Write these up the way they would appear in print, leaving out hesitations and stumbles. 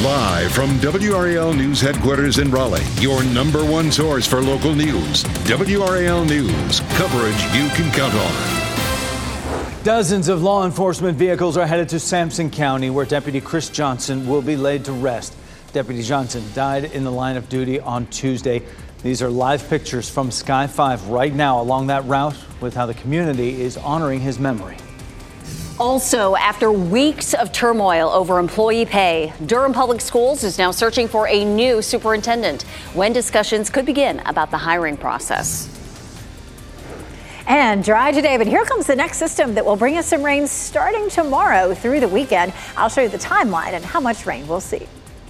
Live from WRAL News headquarters in Raleigh, your number one source for local news. WRAL News, coverage you can count on. Dozens of law enforcement vehicles are headed to Sampson County, where Deputy Chris Johnson will be laid to rest. Deputy Johnson died in the line of duty on Tuesday. These are live pictures from Sky 5 right now along that route with how the community is honoring his memory. Also, after weeks of turmoil over employee pay, Durham Public Schools is now searching for a new superintendent, when discussions could begin about the hiring process. And dry today, but here comes the next system that will bring us some rain starting tomorrow through the weekend. I'll show you the timeline and how much rain we'll see.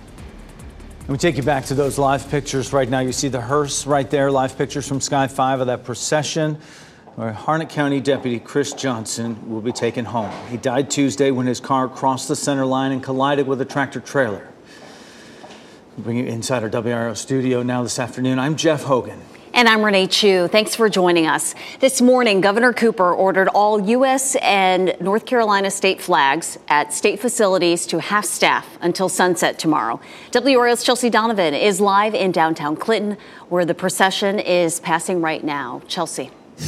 We take you back to those live pictures right now. You see the hearse right there, live pictures from Sky 5 of that procession where Harnett County Deputy Chris Johnson will be taken home. He died Tuesday when his car crossed the center line and collided with a tractor trailer. We'll bring you inside our WRAL studio now this afternoon. I'm Jeff Hogan. And I'm Renee Chu. Thanks for joining us. This morning, Governor Cooper ordered all U.S. and North Carolina state flags at state facilities to half staff until sunset tomorrow. WRAL's Chelsea Donovan is live in downtown Clinton, where the procession is passing right now. Chelsea.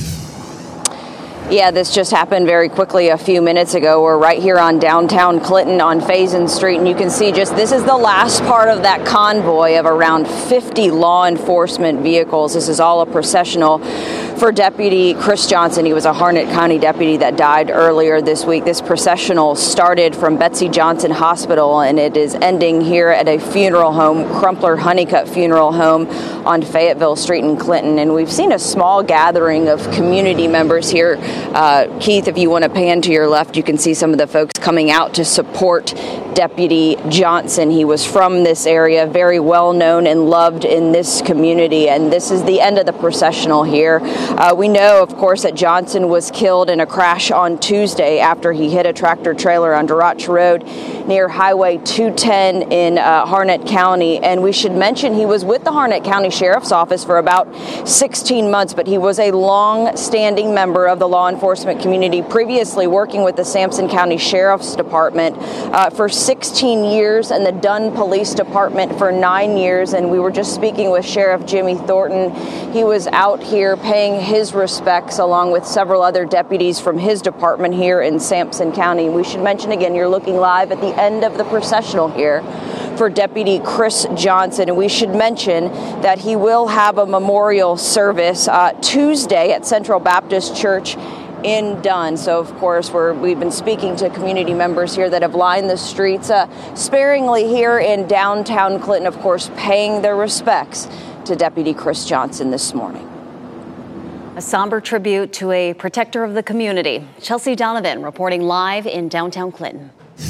Yeah, this just happened very quickly a few minutes ago. We're right here on downtown Clinton on Faison Street, and you can see just this is the last part of that convoy of around 50 law enforcement vehicles. This is all a processional for Deputy Chris Johnson. He was a Harnett County deputy that died earlier this week. This processional started from Betsy Johnson Hospital, and it is ending here at a funeral home, Crumpler Honeycutt Funeral Home on Fayetteville Street in Clinton. And we've seen a small gathering of community members here. Keith, if you want to pan to your left, you can see some of the folks coming out to support Deputy Johnson. He was from this area, very well known and loved in this community, and this is the end of the processional here. We know, of course, that Johnson was killed in a crash on Tuesday after he hit a tractor trailer on Duroch Road near Highway 210 in Harnett County. And we should mention he was with the Harnett County Sheriff's Office for about 16 months, but he was a long-standing member of the law enforcement community, previously working with the Sampson County Sheriff's Department for 16 years and the Dunn Police Department for 9 years. And we were just speaking with Sheriff Jimmy Thornton. He was out here paying his respects along with several other deputies from his department here in Sampson County. We should mention again, you're looking live at the end of the processional here for Deputy Chris Johnson. And we should mention that he will have a memorial service Tuesday at Central Baptist Church in Dunn. So, of course, we've been speaking to community members here that have lined the streets sparingly here in downtown Clinton, of course, paying their respects to Deputy Chris Johnson this morning. A somber tribute to a protector of the community. Chelsea Donovan reporting live in downtown Clinton.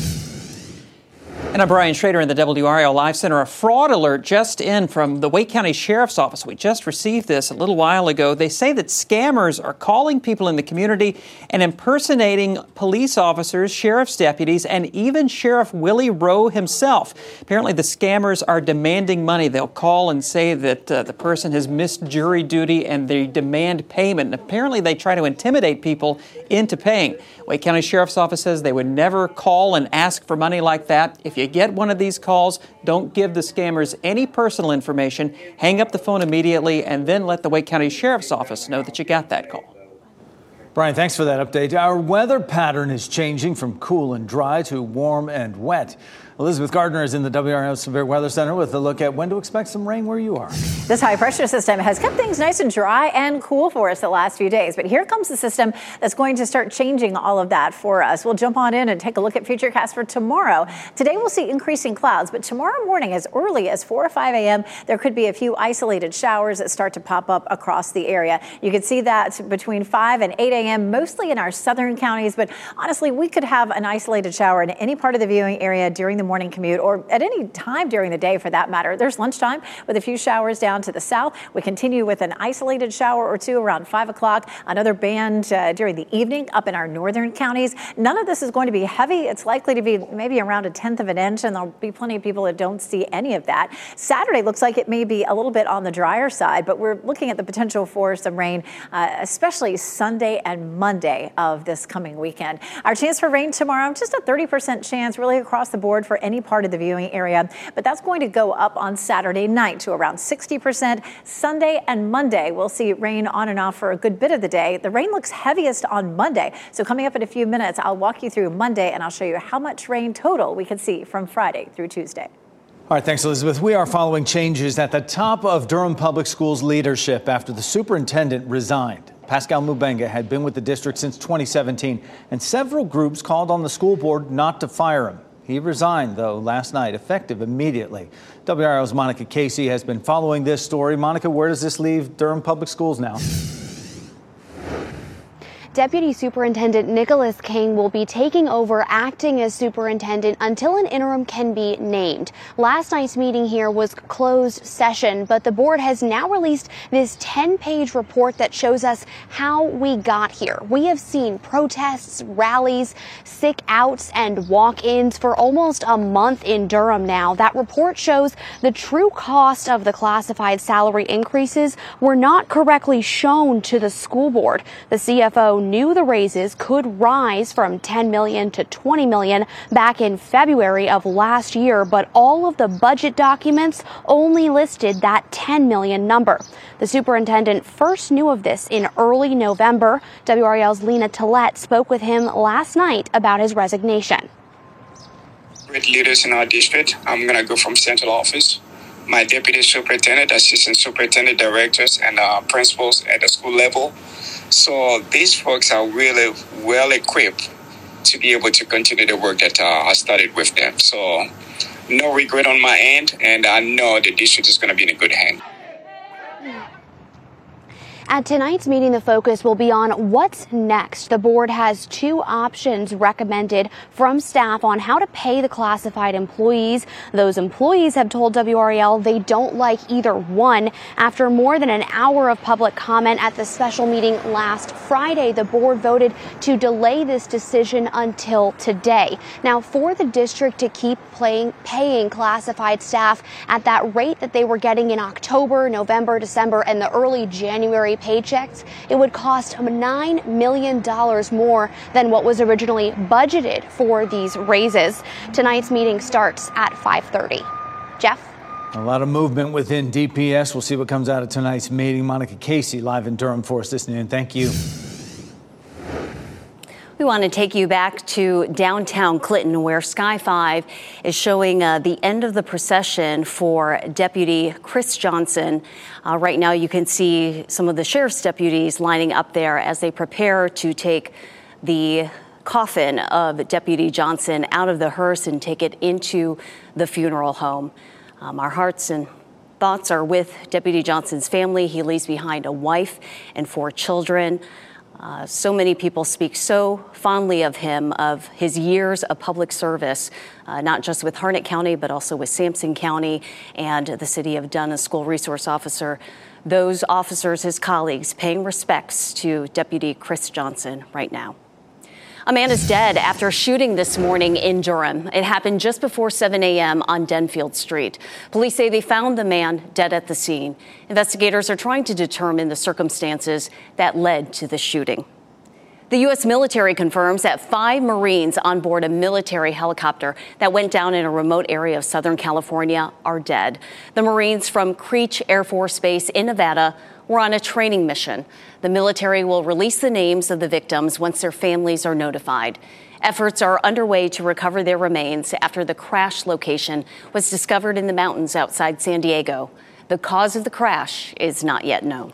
And I'm Brian Schrader in the WRAL Live Center. A fraud alert just in from the Wake County Sheriff's Office. We just received this a little while ago. They say that scammers are calling people in the community and impersonating police officers, sheriff's deputies, and even Sheriff Willie Rowe himself. Apparently, the scammers are demanding money. They'll call and say that the person has missed jury duty and they demand payment. And apparently, they try to intimidate people into paying. Wake County Sheriff's Office says they would never call and ask for money like that. If you get one of these calls, don't give the scammers any personal information. Hang up the phone immediately and then let the Wake County Sheriff's Office know that you got that call. Brian, thanks for that update. Our weather pattern is changing from cool and dry to warm and wet. Elizabeth Gardner is in the WRAL Severe Weather Center with a look at when to expect some rain where you are. This high pressure system has kept things nice and dry and cool for us the last few days. But here comes the system that's going to start changing all of that for us. We'll jump on in and take a look at Futurecast for tomorrow. Today we'll see increasing clouds, but tomorrow morning as early as 4 or 5 a.m., there could be a few isolated showers that start to pop up across the area. You can see that between 5 and 8 a.m., mostly in our southern counties. But honestly, we could have an isolated shower in any part of the viewing area during the morning commute or at any time during the day for that matter. There's lunchtime with a few showers down to the south. We continue with an isolated shower or two around 5 o'clock, another band during the evening up in our northern counties. None of this is going to be heavy. It's likely to be maybe around 1/10 of an inch, and there'll be plenty of people that don't see any of that. Saturday looks like it may be a little bit on the drier side, but we're looking at the potential for some rain, especially Sunday and Monday of this coming weekend. Our chance for rain tomorrow, just a 30% chance really across the board for for any part of the viewing area, but that's going to go up on Saturday night to around 60%. Sunday and Monday, we'll see rain on and off for a good bit of the day. The rain looks heaviest on Monday. So coming up in a few minutes, I'll walk you through Monday and I'll show you how much rain total we could see from Friday through Tuesday. All right, thanks, Elizabeth. We are following changes at the top of Durham Public Schools leadership after the superintendent resigned. Pascal Mubenga had been with the district since 2017, and several groups called on the school board not to fire him. He resigned, though, last night, effective immediately. WRAL's Monica Casey has been following this story. Monica, where does this leave Durham Public Schools now? Deputy Superintendent Nicholas King will be taking over acting as superintendent until an interim can be named. Last night's meeting here was closed session, but the board has now released this 10-page report that shows us how we got here. We have seen protests, rallies, sick outs, and walk-ins for almost a month in Durham now. That report shows the true cost of the classified salary increases were not correctly shown to the school board. The CFO knew the raises could rise from $10 million to $20 million back in February of last year, but all of the budget documents only listed that $10 million number. The superintendent first knew of this in early November. WRAL's Lena Tillett spoke with him last night about his resignation. Great leaders in our district. I'm going to go from central office. My deputy superintendent, assistant superintendent, directors, and principals at the school level. So these folks are really well equipped to be able to continue the work that I started with them. So no regret on my end, and I know the district is going to be in a good hand. At tonight's meeting, the focus will be on what's next. The board has two options recommended from staff on how to pay the classified employees. Those employees have told WRAL they don't like either one. After more than an hour of public comment at the special meeting last Friday, the board voted to delay this decision until today. Now, for the district to keep paying classified staff at that rate that they were getting in October, November, December, and the early January paychecks, it would cost $9 million more than what was originally budgeted for these raises. Tonight's meeting starts at 5:30. Jeff? A lot of movement within DPS. We'll see what comes out of tonight's meeting. Monica Casey live in Durham for us this noon. Thank you. We want to take you back to downtown Clinton, where Sky 5 is showing the end of the procession for Deputy Chris Johnson. Right now, you can see some of the sheriff's deputies lining up there as they prepare to take the coffin of Deputy Johnson out of the hearse and take it into the funeral home. Our hearts and thoughts are with Deputy Johnson's family. He leaves behind a wife and 4 children. So many people speak so fondly of him, of his years of public service, not just with Harnett County, but also with Sampson County and the city of Dunn, a school resource officer. Those officers, his colleagues, paying respects to Deputy Chris Johnson right now. A man is dead after a shooting this morning in Durham. It happened just before 7 a.m. on Denfield Street. Police say they found the man dead at the scene. Investigators are trying to determine the circumstances that led to the shooting. The U.S. military confirms that 5 Marines on board a military helicopter that went down in a remote area of Southern California are dead. The Marines from Creech Air Force Base in Nevada were on a training mission. The military will release the names of the victims once their families are notified. Efforts are underway to recover their remains after the crash location was discovered in the mountains outside San Diego. The cause of the crash is not yet known.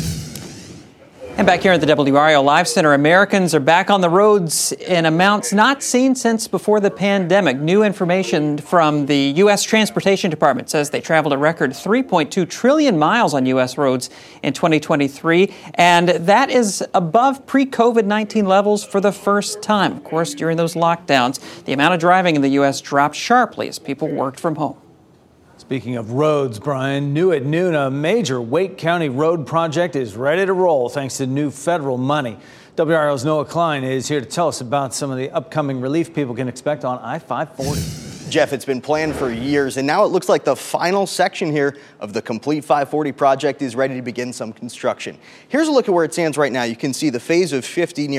And back here at the WRAL Live Center, Americans are back on the roads in amounts not seen since before the pandemic. New information from the U.S. Transportation Department says they traveled a record 3.2 trillion miles on U.S. roads in 2023, and that is above pre-COVID-19 levels for the first time. Of course, during those lockdowns, the amount of driving in the U.S. dropped sharply as people worked from home. Speaking of roads, Brian, new at noon, a major Wake County road project is ready to roll thanks to new federal money. WRAL's Noah Klein is here to tell us about some of the upcoming relief people can expect on I-540. Jeff, it's been planned for years, and now it looks like the final section here of the Complete 540 project is ready to begin some construction. Here's a look at where it stands right now. You can see the phase of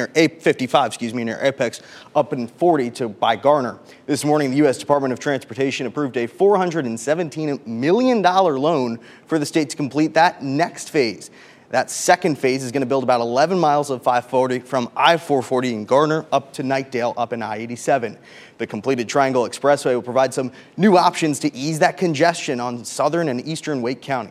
55 near Apex up in 40 by Garner. This morning, the U.S. Department of Transportation approved a $417 million loan for the state to complete that next phase. That second phase is going to build about 11 miles of 540 from I-440 in Garner up to Knightdale up in I-87. The completed Triangle Expressway will provide some new options to ease that congestion on southern and eastern Wake County.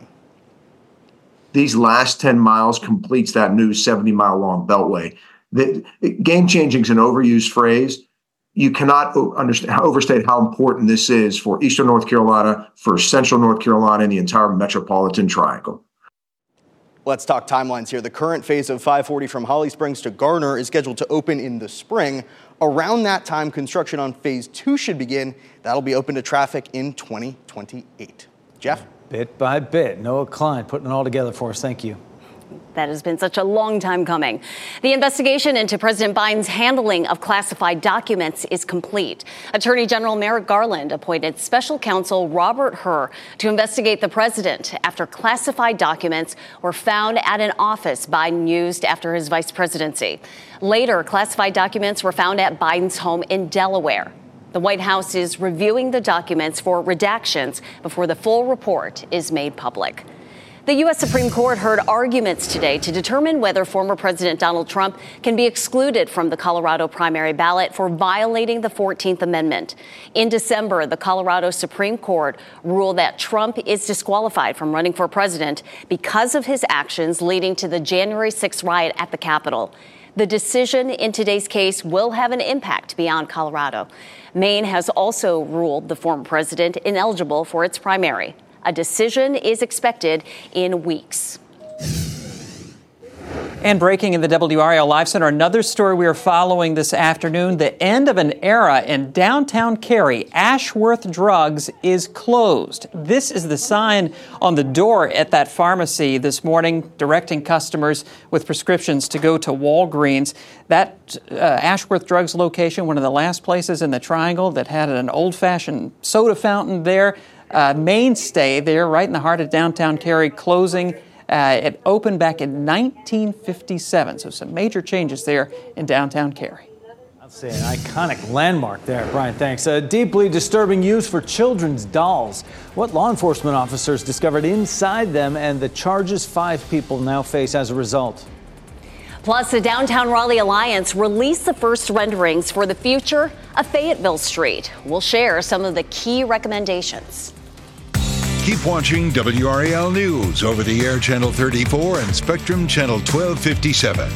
These last 10 miles completes that new 70-mile-long beltway. Game-changing is an overused phrase. You cannot overstate how important this is for eastern North Carolina, for central North Carolina, and the entire metropolitan triangle. Let's talk timelines here. The current phase of 540 from Holly Springs to Garner is scheduled to open in the spring. Around that time, construction on phase 2 should begin. That'll be open to traffic in 2028. Jeff? Bit by bit. Noah Klein putting it all together for us. Thank you. That has been such a long time coming. The investigation into President Biden's handling of classified documents is complete. Attorney General Merrick Garland appointed special counsel Robert Hur to investigate the president after classified documents were found at an office Biden used after his vice presidency. Later, classified documents were found at Biden's home in Delaware. The White House is reviewing the documents for redactions before the full report is made public. The U.S. Supreme Court heard arguments today to determine whether former President Donald Trump can be excluded from the Colorado primary ballot for violating the 14th Amendment. In December, the Colorado Supreme Court ruled that Trump is disqualified from running for president because of his actions leading to the January 6th riot at the Capitol. The decision in today's case will have an impact beyond Colorado. Maine has also ruled the former president ineligible for its primary. A decision is expected in weeks. And breaking in the WRAL Live Center, another story we are following this afternoon, the end of an era in downtown Cary. Ashworth Drugs is closed. This is the sign on the door at that pharmacy this morning, directing customers with prescriptions to go to Walgreens. That Ashworth Drugs location, one of the last places in the Triangle that had an old-fashioned soda fountain there, mainstay there right in the heart of downtown Cary, closing. It opened back in 1957, so some major changes there in downtown Cary. I'll say an iconic landmark there. Brian, thanks. A deeply disturbing use for children's dolls. What law enforcement officers discovered inside them and the charges 5 people now face as a result. Plus, the Downtown Raleigh Alliance released the first renderings for the future of Fayetteville Street. We'll share some of the key recommendations. Keep watching WRAL News over the air Channel 34 and Spectrum Channel 1257.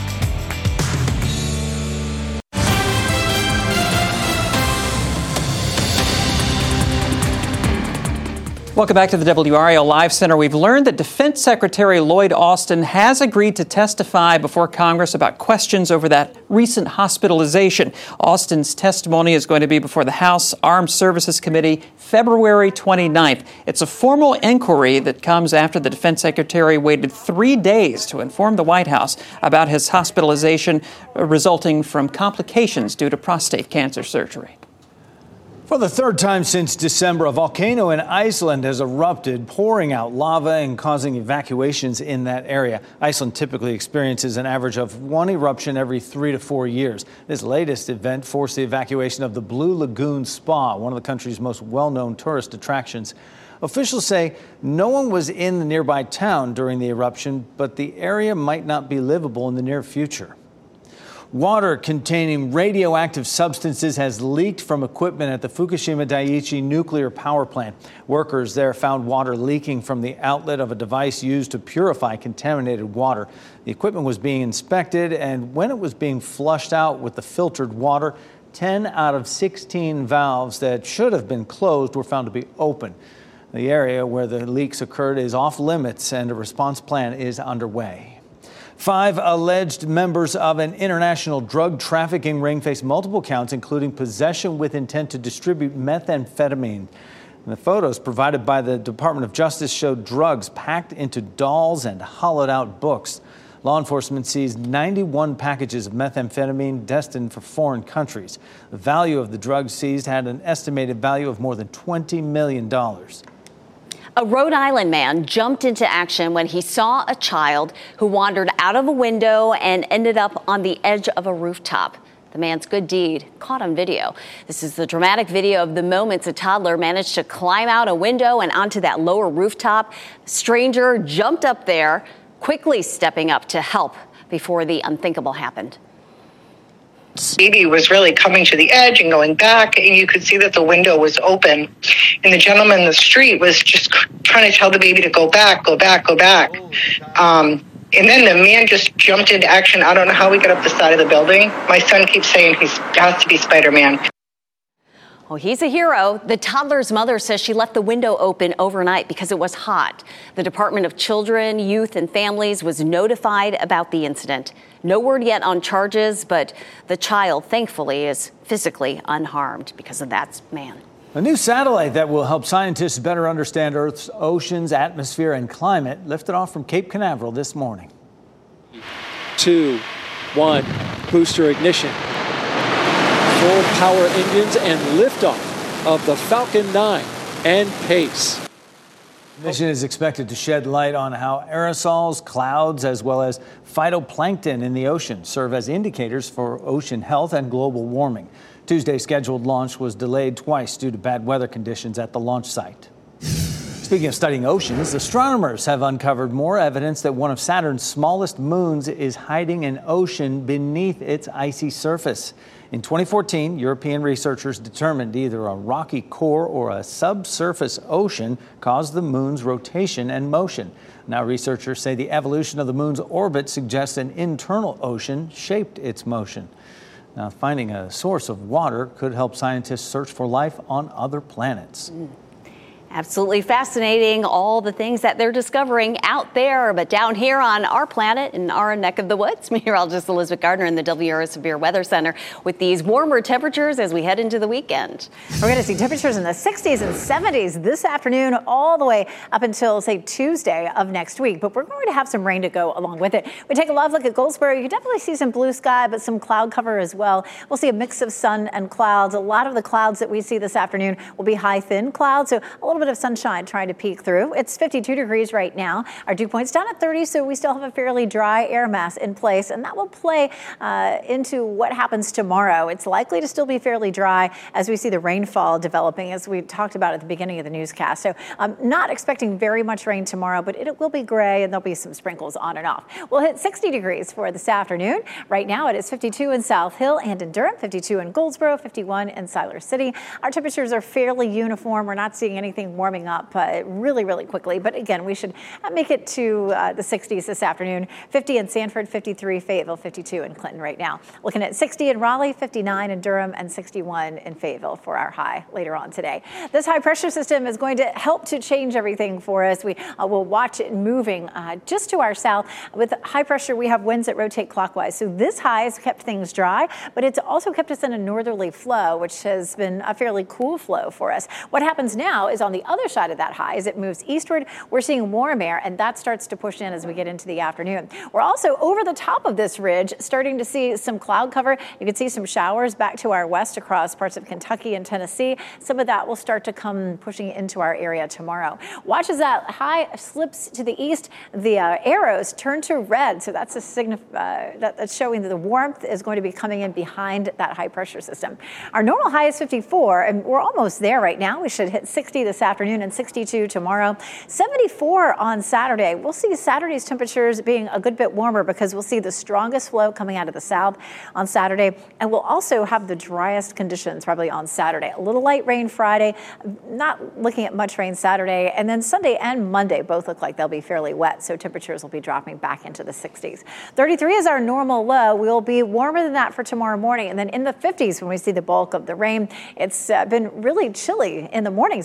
Welcome back to the WRAL Live Center. We've learned that Defense Secretary Lloyd Austin has agreed to testify before Congress about questions over that recent hospitalization. Austin's testimony is going to be before the House Armed Services Committee February 29th. It's a formal inquiry that comes after the Defense Secretary waited 3 days to inform the White House about his hospitalization resulting from complications due to prostate cancer surgery. For the third time since December, a volcano in Iceland has erupted, pouring out lava and causing evacuations in that area. Iceland typically experiences an average of 1 eruption every 3 to 4 years. This latest event forced the evacuation of the Blue Lagoon Spa, one of the country's most well-known tourist attractions. Officials say no one was in the nearby town during the eruption, but the area might not be livable in the near future. Water containing radioactive substances has leaked from equipment at the Fukushima Daiichi nuclear power plant. Workers there found water leaking from the outlet of a device used to purify contaminated water. The equipment was being inspected, and when it was being flushed out with the filtered water, 10 out of 16 valves that should have been closed were found to be open. The area where the leaks occurred is off limits, and a response plan is underway. 5 alleged members of an international drug trafficking ring face multiple counts, including possession with intent to distribute methamphetamine. And the photos provided by the Department of Justice showed drugs packed into dolls and hollowed out books. Law enforcement seized 91 packages of methamphetamine destined for foreign countries. The value of the drugs seized had an estimated value of more than $20 million. A Rhode Island man jumped into action when he saw a child who wandered out of a window and ended up on the edge of a rooftop. The man's good deed caught on video. This is the dramatic video of the moments a toddler managed to climb out a window and onto that lower rooftop. The stranger jumped up there, quickly stepping up to help before the unthinkable happened. Baby was really coming to the edge and going back, and you could see that the window was open. And the gentleman in the street was just trying to tell the baby to go back, go back, go back. And then the man just jumped into action. I don't know how we got up the side of the building. My son keeps saying he has to be Spider-Man. Well, he's a hero. The toddler's mother says she left the window open overnight because it was hot. The Department of Children, Youth and Families was notified about the incident. No word yet on charges, but the child, thankfully, is physically unharmed because of that man. A new satellite that will help scientists better understand Earth's oceans, atmosphere, and climate lifted off from Cape Canaveral this morning. 2, 1, booster ignition. Full power engines and liftoff of the Falcon 9 and Pace. The mission is expected to shed light on how aerosols, clouds, as well as phytoplankton in the ocean serve as indicators for ocean health and global warming. Tuesday's scheduled launch was delayed twice due to bad weather conditions at the launch site. Speaking of studying oceans, astronomers have uncovered more evidence that one of Saturn's smallest moons is hiding an ocean beneath its icy surface. In 2014, European researchers determined either a rocky core or a subsurface ocean caused the moon's rotation and motion. Now researchers say the evolution of the moon's orbit suggests an internal ocean shaped its motion. Now, finding a source of water could help scientists search for life on other planets. Absolutely fascinating, all the things that they're discovering out there. But down here on our planet, in our neck of the woods, meteorologist Elizabeth Gardner in the WRO Severe Weather Center with these warmer temperatures as we head into the weekend. We're going to see temperatures in the 60s and 70s this afternoon all the way up until, say, Tuesday of next week. But we're going to have some rain to go along with it. We take a live look at Goldsboro. You can definitely see some blue sky, but some cloud cover as well. We'll see a mix of sun and clouds. A lot of the clouds that we see this afternoon will be high, thin clouds. So a little bit of sunshine trying to peek through. It's 52 degrees right now. Our dew point's down at 30, so we still have a fairly dry air mass in place, and that will play into what happens tomorrow. It's likely to still be fairly dry as we see the rainfall developing, as we talked about at the beginning of the newscast. So I'm not expecting very much rain tomorrow, but it will be gray, and there'll be some sprinkles on and off. We'll hit 60 degrees for this afternoon. Right now, it is 52 in South Hill and in Durham, 52 in Goldsboro, 51 in Siler City. Our temperatures are fairly uniform. We're not seeing anything warming up really, really quickly. But again, we should make it to the 60s this afternoon. 50 in Sanford, 53 Fayetteville, 52 in Clinton right now. Looking at 60 in Raleigh, 59 in Durham, and 61 in Fayetteville for our high later on today. This high pressure system is going to help to change everything for us. We will watch it moving just to our south. With high pressure, we have winds that rotate clockwise. So this high has kept things dry, but it's also kept us in a northerly flow, which has been a fairly cool flow for us. What happens now is on the other side of that high, as it moves eastward, we're seeing warm air, and that starts to push in as we get into the afternoon. We're also over the top of this ridge starting to see some cloud cover. You can see some showers back to our west across parts of Kentucky and Tennessee. Some of that will start to come pushing into our area tomorrow. Watch as that high slips to the east. The arrows turn to red, so that's a that's showing that the warmth is going to be coming in behind that high pressure system. Our normal high is 54, and we're almost there right now. We should hit 60 this afternoon and 62 tomorrow. 74 on Saturday. We'll see Saturday's temperatures being a good bit warmer because we'll see the strongest flow coming out of the south on Saturday, and we'll also have the driest conditions probably on Saturday. A little light rain Friday, not looking at much rain Saturday, and then Sunday and Monday both look like they'll be fairly wet, so temperatures will be dropping back into the 60s. 33 is our normal low. We'll be warmer than that for tomorrow morning, and then in the 50s when we see the bulk of the rain. It's been really chilly in the mornings this week.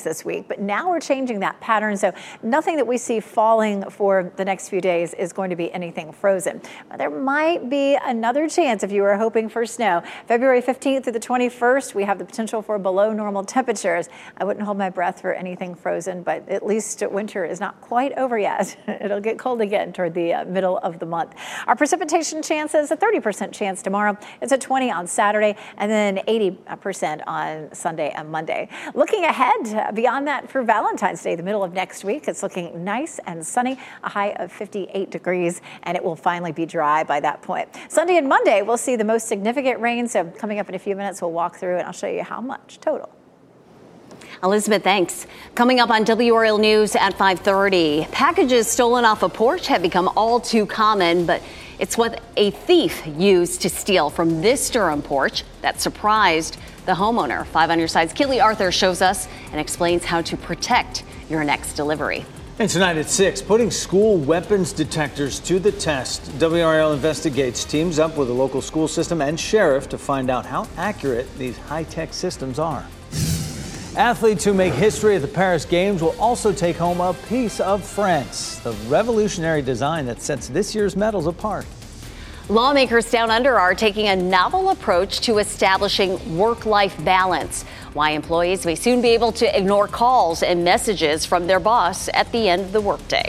week, but now we're changing that pattern. So nothing that we see falling for the next few days is going to be anything frozen. But there might be another chance if you were hoping for snow. February 15th through the 21st, we have the potential for below normal temperatures. I wouldn't hold my breath for anything frozen, but at least winter is not quite over yet. It'll get cold again toward the middle of the month. Our precipitation chances, a 30% chance tomorrow. It's a 20 on Saturday, and then 80% on Sunday and Monday. Looking ahead beyond that for Valentine's Day, the middle of next week, it's looking nice and sunny, a high of 58 degrees, and it will finally be dry by that point. Sunday and Monday, we'll see the most significant rain. So coming up in a few minutes, we'll walk through and I'll show you how much total. Elizabeth, thanks. Coming up on WRAL News at 5:30, packages stolen off a porch have become all too common, but it's what a thief used to steal from this Durham porch that surprised the homeowner. 5 on your side's Keely Arthur shows us and explains how to protect your next delivery. And tonight at 6, putting school weapons detectors to the test. WRAL Investigates teams up with the local school system and sheriff to find out how accurate these high-tech systems are. Athletes who make history at the Paris Games will also take home a piece of France, the revolutionary design that sets this year's medals apart. Lawmakers down under are taking a novel approach to establishing work-life balance. Why employees may soon be able to ignore calls and messages from their boss at the end of the workday.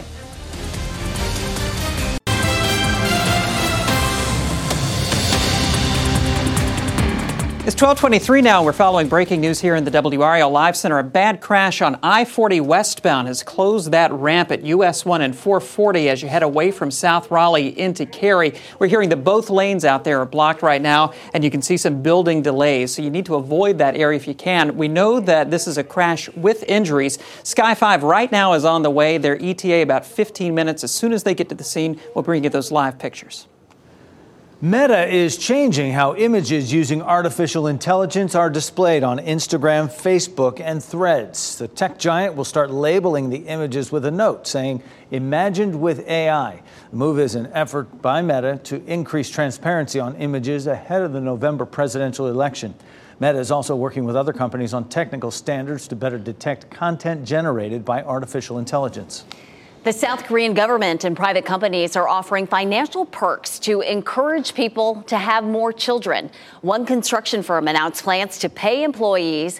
It's 12:23 now. We're following breaking news here in the WRAL Live Center. A bad crash on I-40 westbound has closed that ramp at US 1 and 440 as you head away from South Raleigh into Cary. We're hearing that both lanes out there are blocked right now, and you can see some building delays, so you need to avoid that area if you can. We know that this is a crash with injuries. Sky 5 right now is on the way. Their ETA about 15 minutes. As soon as they get to the scene, we'll bring you those live pictures. Meta is changing how images using artificial intelligence are displayed on Instagram, Facebook, and Threads. The tech giant will start labeling the images with a note saying, "Imagined with AI." The move is an effort by Meta to increase transparency on images ahead of the November presidential election. Meta is also working with other companies on technical standards to better detect content generated by artificial intelligence. The South Korean government and private companies are offering financial perks to encourage people to have more children. One construction firm announced plans to pay employees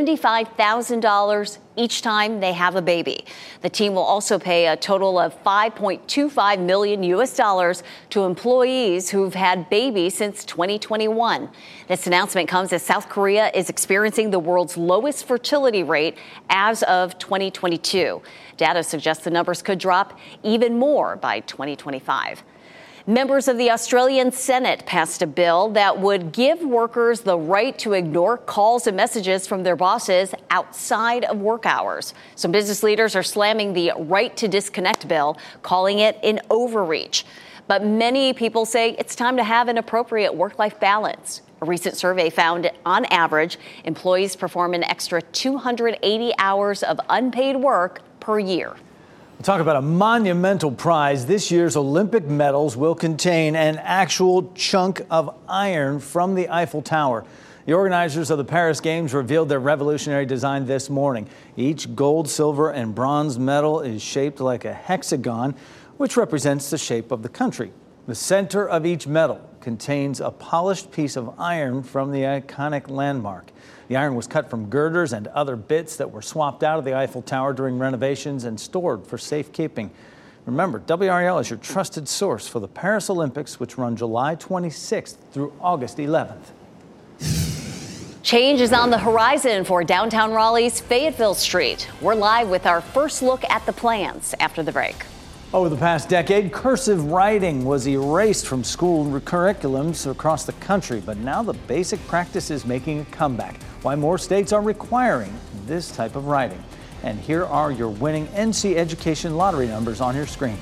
$75,000 each time they have a baby. The team will also pay a total of $5.25 million to employees who've had babies since 2021. This announcement comes as South Korea is experiencing the world's lowest fertility rate as of 2022. Data suggests the numbers could drop even more by 2025. Members of the Australian Senate passed a bill that would give workers the right to ignore calls and messages from their bosses outside of work hours. Some business leaders are slamming the right to disconnect bill, calling it an overreach. But many people say it's time to have an appropriate work-life balance. A recent survey found, on average, employees perform an extra 280 hours of unpaid work per year. We'll talk about a monumental prize. This year's Olympic medals will contain an actual chunk of iron from the Eiffel Tower. The organizers of the Paris Games revealed their revolutionary design this morning. Each gold, silver, and bronze medal is shaped like a hexagon, which represents the shape of the country. The center of each medal contains a polished piece of iron from the iconic landmark. The iron was cut from girders and other bits that were swapped out of the Eiffel Tower during renovations and stored for safekeeping. Remember, WRAL is your trusted source for the Paris Olympics, which run July 26th through August 11th. Change is on the horizon for downtown Raleigh's Fayetteville Street. We're live with our first look at the plans after the break. Over the past decade, cursive writing was erased from school curriculums across the country, but now the basic practice is making a comeback. Why more states are requiring this type of writing. And here are your winning NC Education lottery numbers on your screen.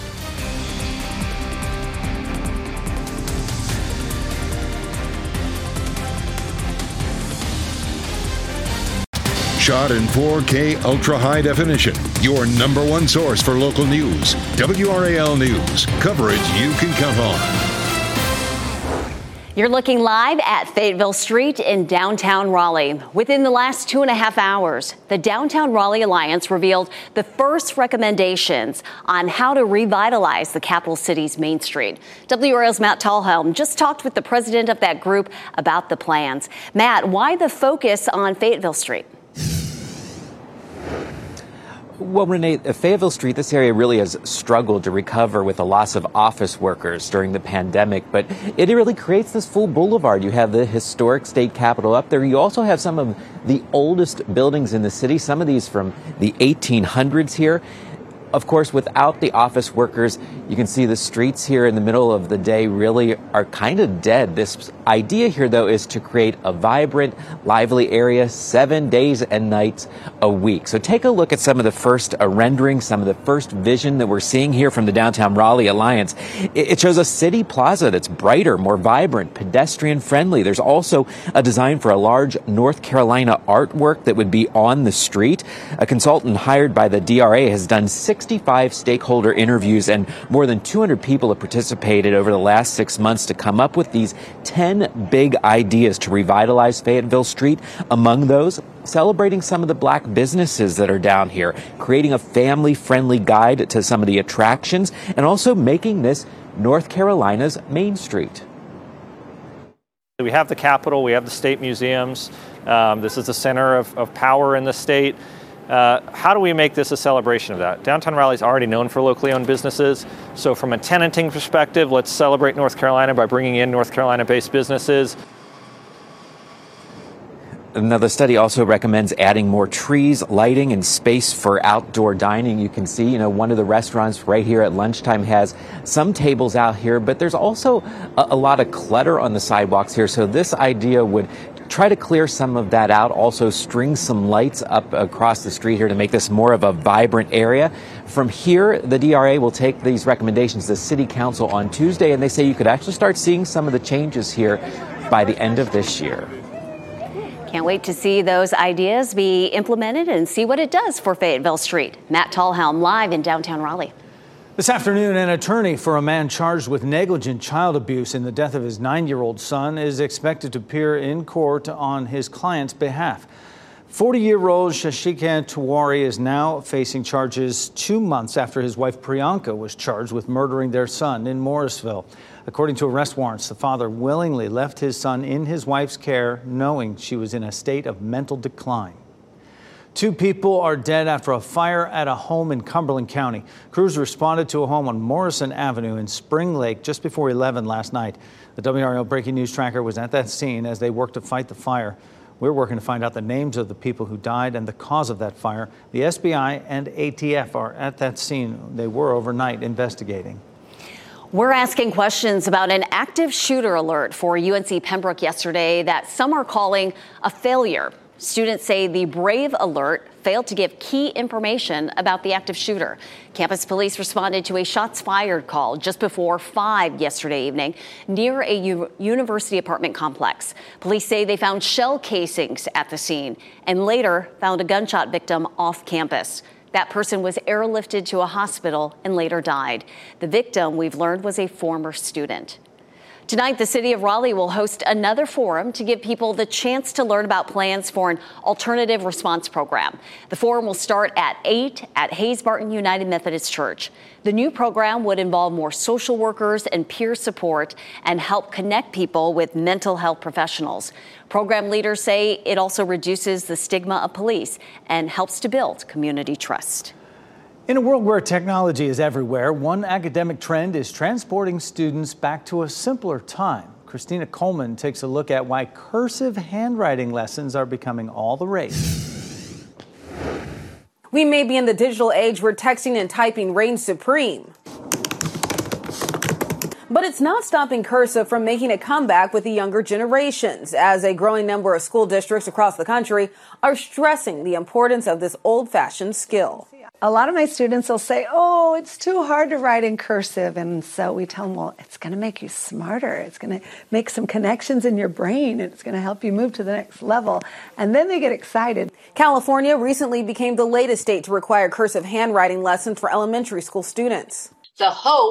Shot in 4K ultra high definition. Your number one source for local news. WRAL News. Coverage you can count on. You're looking live at Fayetteville Street in downtown Raleigh. Within the last 2.5 hours, the Downtown Raleigh Alliance revealed the first recommendations on how to revitalize the capital city's Main Street. WRAL's Matt Tallhelm just talked with the president of that group about the plans. Matt, why the focus on Fayetteville Street? Well, Renee, Fayetteville Street, this area really has struggled to recover with the loss of office workers during the pandemic, but it really creates this full boulevard. You have the historic state capitol up there. You also have some of the oldest buildings in the city, some of these from the 1800s here. Of course, without the office workers, you can see the streets here in the middle of the day really are kind of dead. This idea here, though, is to create a vibrant, lively area 7 days and nights a week. So take a look at some of the first renderings, some of the first vision that we're seeing here from the Downtown Raleigh Alliance. It shows a city plaza that's brighter, more vibrant, pedestrian friendly. There's also a design for a large North Carolina artwork that would be on the street. A consultant hired by the DRA has done 65 stakeholder interviews, and more than 200 people have participated over the last 6 months to come up with these 10 big ideas to revitalize Fayetteville Street. Among those, celebrating some of the black businesses that are down here, creating a family-friendly guide to some of the attractions, and also making this North Carolina's Main Street. We have the Capitol, we have the state museums. This is the center of power in the state. How do we make this a celebration of that? Downtown Raleigh is already known for locally owned businesses. So from a tenanting perspective, let's celebrate North Carolina by bringing in North Carolina-based businesses. Now, the study also recommends adding more trees, lighting, and space for outdoor dining. You can see, one of the restaurants right here at lunchtime has some tables out here, but there's also a lot of clutter on the sidewalks here. So this idea would try to clear some of that out, also string some lights up across the street here to make this more of a vibrant area. From here, the DRA will take these recommendations to City Council on Tuesday, and they say you could actually start seeing some of the changes here by the end of this year. Can't wait to see those ideas be implemented and see what it does for Fayetteville Street. Matt Tallhelm live in downtown Raleigh. This afternoon, an attorney for a man charged with negligent child abuse in the death of his 9-year-old son is expected to appear in court on his client's behalf. 40-year-old Shashika Tiwari is now facing charges 2 months after his wife Priyanka was charged with murdering their son in Morrisville. According to arrest warrants, the father willingly left his son in his wife's care, knowing she was in a state of mental decline. 2 people are dead after a fire at a home in Cumberland County. Crews responded to a home on Morrison Avenue in Spring Lake just before 11 last night. The WRAL Breaking News Tracker was at that scene as they worked to fight the fire. We're working to find out the names of the people who died and the cause of that fire. The SBI and ATF are at that scene. They were overnight investigating. We're asking questions about an active shooter alert for UNC Pembroke yesterday that some are calling a failure. Students say the Brave alert failed to give key information about the active shooter. Campus police responded to a shots fired call just before 5 yesterday evening near a university apartment complex. Police say they found shell casings at the scene and later found a gunshot victim off campus. That person was airlifted to a hospital and later died. The victim, we've learned, was a former student. Tonight, the city of Raleigh will host another forum to give people the chance to learn about plans for an alternative response program. The forum will start at 8 at Hayes Barton United Methodist Church. The new program would involve more social workers and peer support and help connect people with mental health professionals. Program leaders say it also reduces the stigma of police and helps to build community trust. In a world where technology is everywhere, one academic trend is transporting students back to a simpler time. Christina Coleman takes a look at why cursive handwriting lessons are becoming all the rage. We may be in the digital age where texting and typing reign supreme. But it's not stopping cursive from making a comeback with the younger generations, as a growing number of school districts across the country are stressing the importance of this old-fashioned skill. A lot of my students will say, oh, it's too hard to write in cursive. And so we tell them, well, it's going to make you smarter. It's going to make some connections in your brain. And it's going to help you move to the next level. And then they get excited. California recently became the latest state to require cursive handwriting lessons for elementary school students. The hope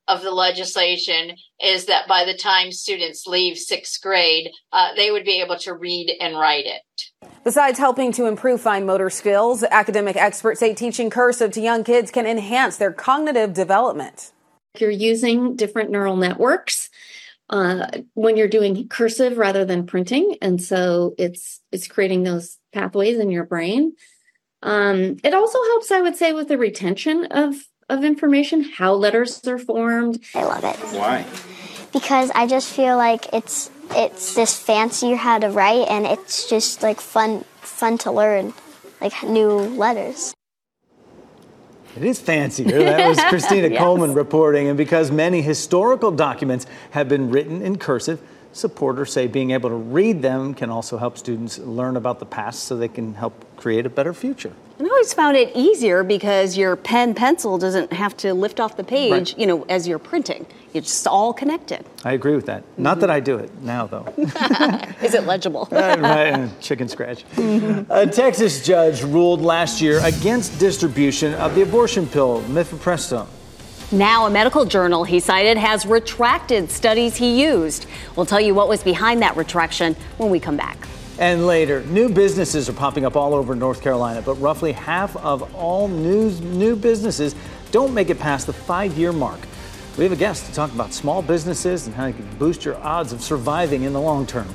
of the legislation is that by the time students leave sixth grade, they would be able to read and write it. Besides helping to improve fine motor skills, academic experts say teaching cursive to young kids can enhance their cognitive development. You're using different neural networks when you're doing cursive rather than printing. And so it's creating those pathways in your brain. It also helps, I would say, with the retention of information, how letters are formed. I love it. Why? Because I just feel like it's this fancier how to write, and it's just like fun to learn, like new letters. It is fancier. That was Christina Yes. Coleman reporting. And because many historical documents have been written in cursive, supporters say being able to read them can also help students learn about the past so they can help create a better future. And I always found it easier because your pencil doesn't have to lift off the page, Right. as you're printing. It's just all connected. I agree with that. Not that I do it now, though. Is it legible? Right, chicken scratch. A Texas judge ruled last year against distribution of the abortion pill, mifepristone. Now, a medical journal he cited has retracted studies he used. We'll tell you what was behind that retraction when we come back. And later, new businesses are popping up all over North Carolina, but roughly half of all new businesses don't make it past the 5-year mark. We have a guest to talk about small businesses and how you can boost your odds of surviving in the long term.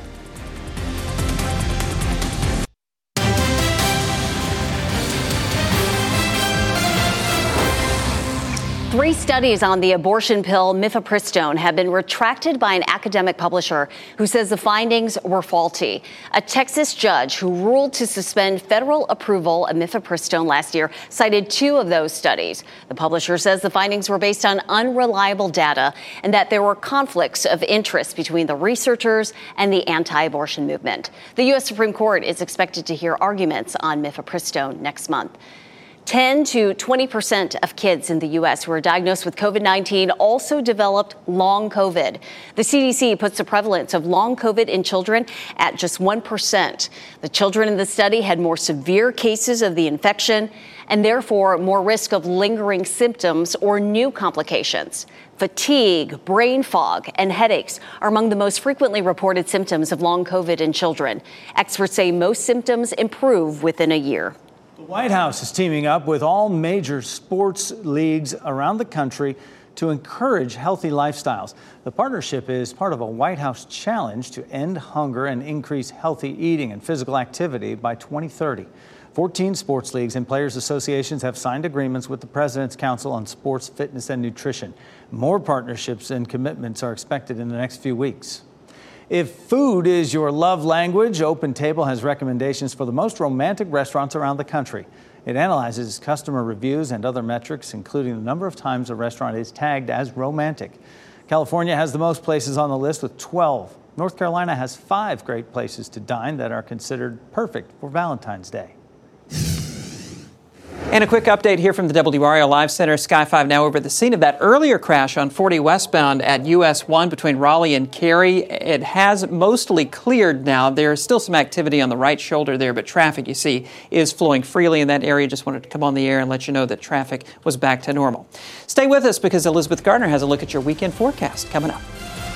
Three studies on the abortion pill mifepristone have been retracted by an academic publisher who says the findings were faulty. A Texas judge who ruled to suspend federal approval of mifepristone last year cited 2 of those studies. The publisher says the findings were based on unreliable data and that there were conflicts of interest between the researchers and the anti-abortion movement. The U.S. Supreme Court is expected to hear arguments on mifepristone next month. 10 to 20% of kids in the U.S. who are diagnosed with COVID-19 also developed long COVID. The CDC puts the prevalence of long COVID in children at just 1%. The children in the study had more severe cases of the infection and therefore more risk of lingering symptoms or new complications. Fatigue, brain fog, and headaches are among the most frequently reported symptoms of long COVID in children. Experts say most symptoms improve within a year. The White House is teaming up with all major sports leagues around the country to encourage healthy lifestyles. The partnership is part of a White House challenge to end hunger and increase healthy eating and physical activity by 2030. 14 sports leagues and players' associations have signed agreements with the President's Council on Sports, Fitness, and Nutrition. More partnerships and commitments are expected in the next few weeks. If food is your love language, Open Table has recommendations for the most romantic restaurants around the country. It analyzes customer reviews and other metrics, including the number of times a restaurant is tagged as romantic. California has the most places on the list with 12. North Carolina has 5 great places to dine that are considered perfect for Valentine's Day. And a quick update here from the WRAL Live Center. Sky 5 now over the scene of that earlier crash on 40 westbound at US 1 between Raleigh and Cary. It has mostly cleared now. There's still some activity on the right shoulder there, but traffic, you see, is flowing freely in that area. Just wanted to come on the air and let you know that traffic was back to normal. Stay with us because Elizabeth Gardner has a look at your weekend forecast coming up.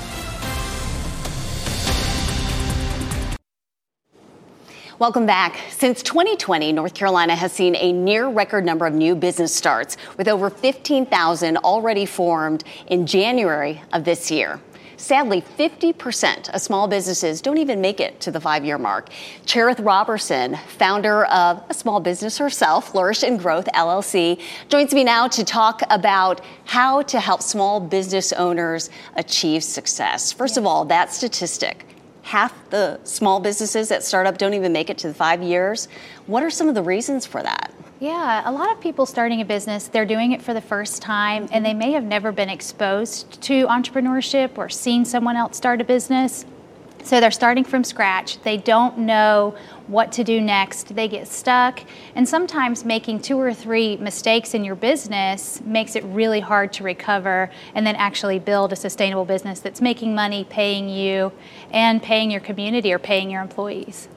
Welcome back. Since 2020, North Carolina has seen a near record number of new business starts, with over 15,000 already formed in January of this year. Sadly, 50% of small businesses don't even make it to the 5-year mark. Cherith Robertson, founder of a small business herself, Flourish and Growth LLC, joins me now to talk about how to help small business owners achieve success. First of all, that statistic. Half the small businesses that start up don't even make it to the 5 years. What are some of the reasons for that? Yeah, a lot of people starting a business, they're doing it for the first time, and they may have never been exposed to entrepreneurship or seen someone else start a business. So they're starting from scratch. They don't know what to do next. They get stuck. And sometimes making 2 or 3 mistakes in your business makes it really hard to recover and then actually build a sustainable business that's making money, paying you, and paying your community or paying your employees.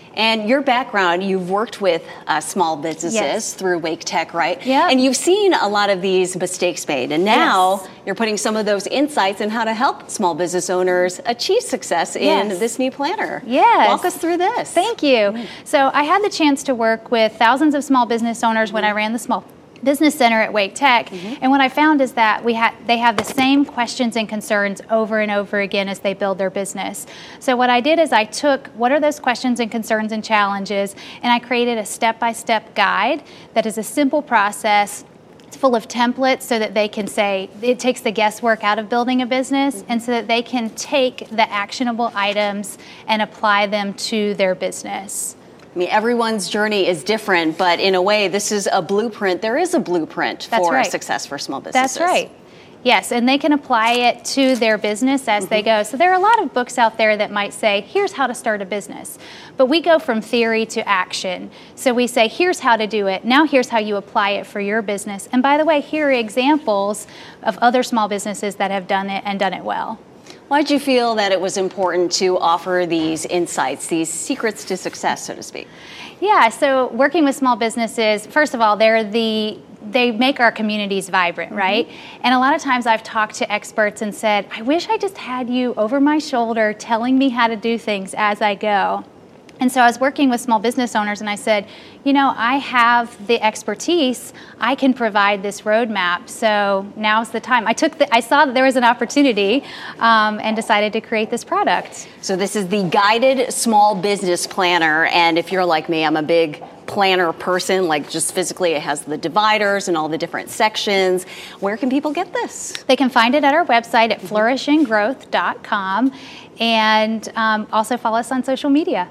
And your background, you've worked with small businesses Yes. through Wake Tech, right? Yeah. And you've seen a lot of these mistakes made. And now you're putting some of those insights in how to help small business owners achieve success in Yes. this new planner. Yes. Walk us through this. Thank you. So I had the chance to work with thousands of small business owners when I ran the Small Business Center at Wake Tech. And what I found is that they have the same questions and concerns over and over again as they build their business. So what I did is I took what are those questions and concerns and challenges, and I created a step-by-step guide that is a simple process. It's full of templates so that they can say, it takes the guesswork out of building a business, and so that they can take the actionable items and apply them to their business. I mean, everyone's journey is different, but in a way, this is a blueprint. There is a blueprint for success for small businesses. That's right. Yes, and they can apply it to their business as they go. So there are a lot of books out there that might say, here's how to start a business. But we go from theory to action. So we say, here's how to do it. Now here's how you apply it for your business. And by the way, here are examples of other small businesses that have done it and done it well. Why did you feel that it was important to offer these insights, these secrets to success, so to speak? Yeah, so working with small businesses, first of all, they make our communities vibrant, right? And a lot of times I've talked to experts and said, I wish I just had you over my shoulder telling me how to do things as I go. And so I was working with small business owners and I said, you know, I have the expertise. I can provide this roadmap. So now's the time. I saw that there was an opportunity and decided to create this product. So this is the Guided Small Business Planner. And if you're like me, I'm a big planner person, like just physically it has the dividers and all the different sections. Where can people get this? They can find it at our website at flourishinggrowth.com and also follow us on social media.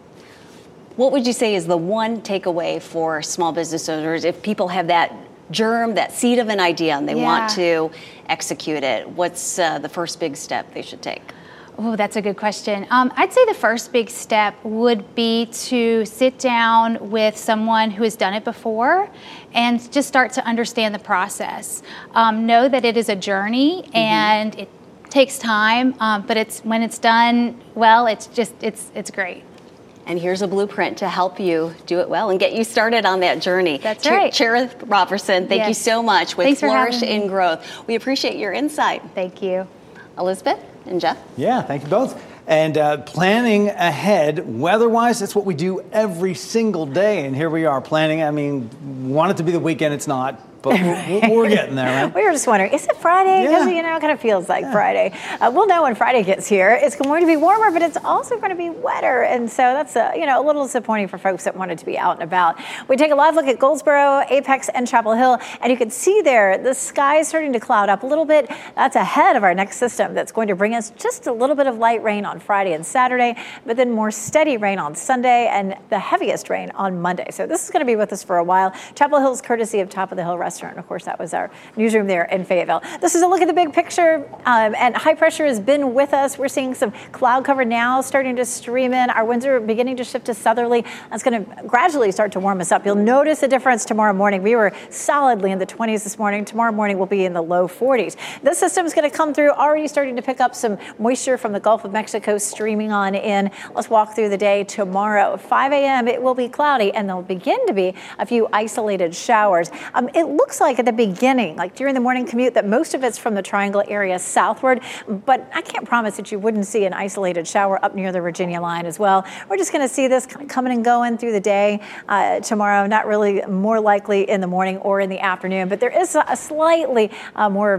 What would you say is the one takeaway for small business owners if people have that germ, that seed of an idea, and they want to execute it? What's the first big step they should take? Oh, that's a good question. I'd say the first big step would be to sit down with someone who has done it before and just start to understand the process. Know that it is a journey and it takes time, but when it's done well, it's great. And here's a blueprint to help you do it well and get you started on that journey. That's right. Cherith Robertson, thank you so much with Flourish in Growth. We appreciate your insight. Thank you. Elizabeth and Jeff? Yeah, thank you both. And planning ahead, weather-wise, that's what we do every single day. And here we are planning. I mean, want it to be the weekend, it's not. But we're getting there, right? We were just wondering, is it Friday? Because, it kind of feels like Friday. We'll know when Friday gets here. It's going to be warmer, but it's also going to be wetter. And so that's, a little disappointing for folks that wanted to be out and about. We take a live look at Goldsboro, Apex, and Chapel Hill. And you can see there, the sky is starting to cloud up a little bit. That's ahead of our next system that's going to bring us just a little bit of light rain on Friday and Saturday, but then more steady rain on Sunday and the heaviest rain on Monday. So this is going to be with us for a while. Chapel Hill's courtesy of Top of the Hill Restaurant. And of course, that was our newsroom there in Fayetteville. This is a look at the big picture, and high pressure has been with us. We're seeing some cloud cover now starting to stream in. Our winds are beginning to shift to southerly. That's going to gradually start to warm us up. You'll notice a difference tomorrow morning. We were solidly in the 20s this morning. Tomorrow morning we'll be in the low 40s. This system is going to come through, already starting to pick up some moisture from the Gulf of Mexico streaming on in. Let's walk through the day tomorrow. 5 a.m. it will be cloudy, and there'll begin to be a few isolated showers. It looks like at the beginning, like during the morning commute, that most of it's from the Triangle area southward, but I can't promise that you wouldn't see an isolated shower up near the Virginia line as well. We're just going to see this kind of coming and going through the day tomorrow, not really more likely in the morning or in the afternoon, but there is a slightly more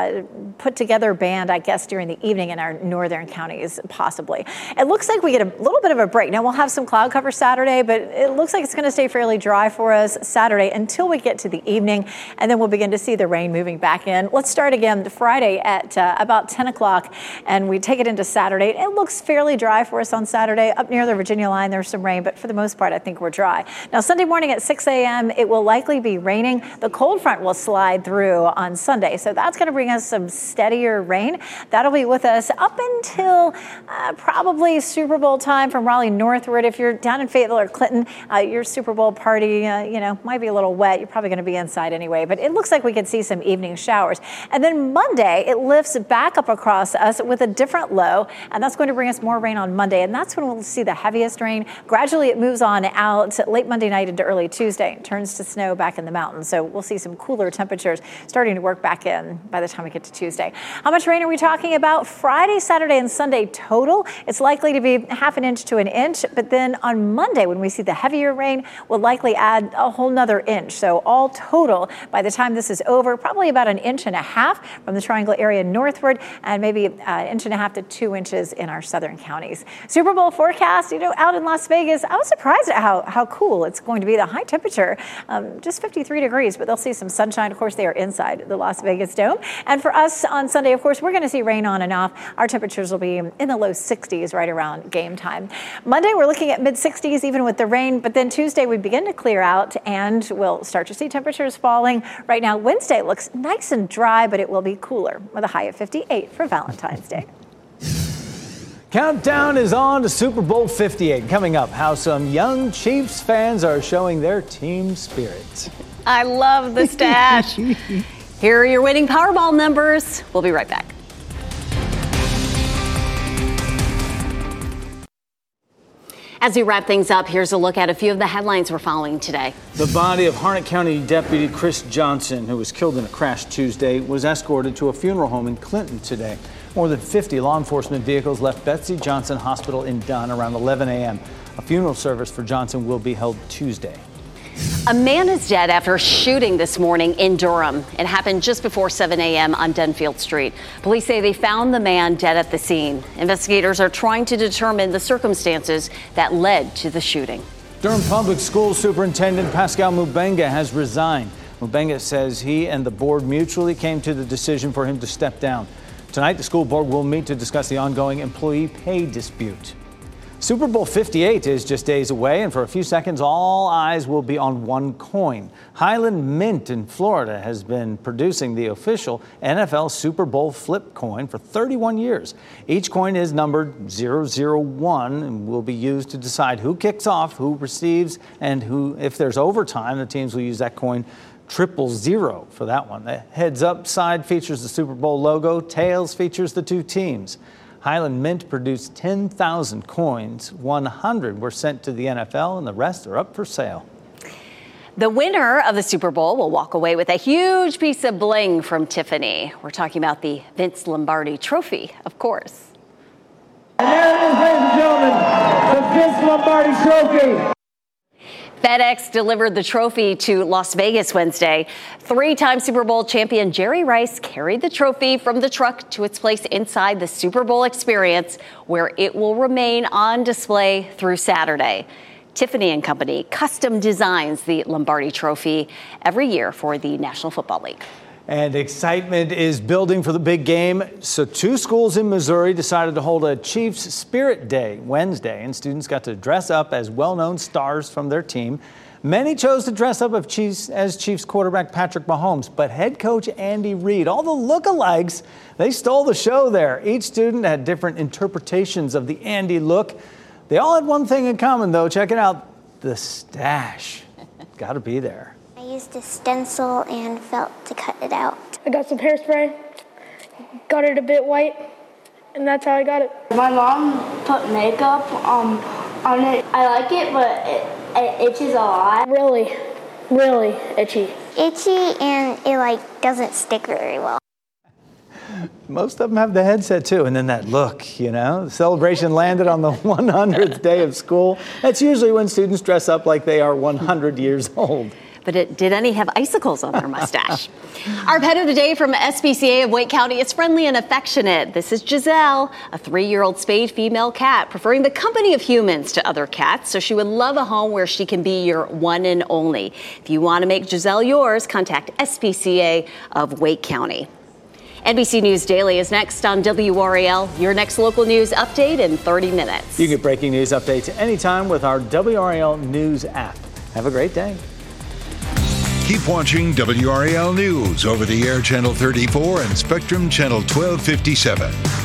put together band, I guess, during the evening in our northern counties, possibly. It looks like we get a little bit of a break. Now we'll have some cloud cover Saturday, but it looks like it's going to stay fairly dry for us Saturday until we get to the evening. And then we'll begin to see the rain moving back in. Let's start again Friday at about 10 o'clock, and we take it into Saturday. It looks fairly dry for us on Saturday. Up near the Virginia line, there's some rain, but for the most part, I think we're dry. Now, Sunday morning at 6 a.m., it will likely be raining. The cold front will slide through on Sunday, so that's going to bring us some steadier rain. That'll be with us up until probably Super Bowl time from Raleigh northward. If you're down in Fayetteville or Clinton, your Super Bowl party, might be a little wet. You're probably going to be inside anyway. anyway, but it looks like we could see some evening showers. And then Monday, it lifts back up across us with a different low, and that's going to bring us more rain on Monday, and that's when we'll see the heaviest rain. Gradually, it moves on out late Monday night into early Tuesday. It turns to snow back in the mountains, so we'll see some cooler temperatures starting to work back in by the time we get to Tuesday. How much rain are we talking about? Friday, Saturday, and Sunday total, it's likely to be half an inch to an inch, but then on Monday, when we see the heavier rain, we'll likely add a whole nother inch. So all total, by the time this is over, probably about an inch and a half from the Triangle area northward, and maybe an inch and a half to 2 inches in our southern counties. Super Bowl forecast, out in Las Vegas, I was surprised at how cool it's going to be. The high temperature, just 53 degrees, but they'll see some sunshine. Of course, they are inside the Las Vegas Dome. And for us on Sunday, of course, we're going to see rain on and off. Our temperatures will be in the low 60s right around game time. Monday, we're looking at mid-60s even with the rain, but then Tuesday we begin to clear out and we'll start to see temperatures falling. Right now, Wednesday looks nice and dry, but it will be cooler with a high of 58 for Valentine's Day. Countdown is on to Super Bowl 58. Coming up, how some young Chiefs fans are showing their team spirit. I love the stash. Here are your winning Powerball numbers. We'll be right back. As we wrap things up, here's a look at a few of the headlines we're following today. The body of Harnett County Deputy Chris Johnson, who was killed in a crash Tuesday, was escorted to a funeral home in Clinton today. More than 50 law enforcement vehicles left Betsy Johnson Hospital in Dunn around 11 a.m. A funeral service for Johnson will be held Tuesday. A man is dead after a shooting this morning in Durham. It happened just before 7 a.m. on Denfield Street. Police say they found the man dead at the scene. Investigators are trying to determine the circumstances that led to the shooting. Durham Public Schools Superintendent Pascal Mubenga has resigned. Mubenga says he and the board mutually came to the decision for him to step down. Tonight, the school board will meet to discuss the ongoing employee pay dispute. Super Bowl 58 is just days away, and for a few seconds, all eyes will be on one coin. Highland Mint in Florida has been producing the official NFL Super Bowl flip coin for 31 years. Each coin is numbered 001 and will be used to decide who kicks off, who receives, and who, if there's overtime, the teams will use that coin 000 for that one. The heads up side features the Super Bowl logo. Tails features the two teams. Highland Mint produced 10,000 coins. 100 were sent to the NFL, and the rest are up for sale. The winner of the Super Bowl will walk away with a huge piece of bling from Tiffany. We're talking about the Vince Lombardi Trophy, of course. And there it is, ladies and gentlemen, the Vince Lombardi Trophy. FedEx delivered the trophy to Las Vegas Wednesday. Three-time Super Bowl champion Jerry Rice carried the trophy from the truck to its place inside the Super Bowl experience, where it will remain on display through Saturday. Tiffany & Company custom designs the Lombardi Trophy every year for the National Football League. And excitement is building for the big game. So 2 schools in Missouri decided to hold a Chiefs Spirit Day Wednesday, and students got to dress up as well-known stars from their team. Many chose to dress up as Chiefs quarterback Patrick Mahomes, but head coach Andy Reid, all the lookalikes, they stole the show there. Each student had different interpretations of the Andy look. They all had one thing in common, though. Check it out. The stash. Got to be there. I used a stencil and felt to cut it out. I got some hairspray, got it a bit white, and that's how I got it. My mom put makeup on it. I like it, but it itches a lot. Really, really itchy. Itchy, and it doesn't stick very well. Most of them have the headset too, and then that look, The celebration landed on the 100th day of school. That's usually when students dress up like they are 100 years old. But did any have icicles on their mustache? Our pet of the day from SPCA of Wake County is friendly and affectionate. This is Giselle, a 3-year-old spayed female cat, preferring the company of humans to other cats, so she would love a home where she can be your one and only. If you want to make Giselle yours, contact SPCA of Wake County. NBC News Daily is next on WRAL, your next local news update in 30 minutes. You get breaking news updates anytime with our WRAL News app. Have a great day. Keep watching WRAL News over the air Channel 34 and Spectrum Channel 1257.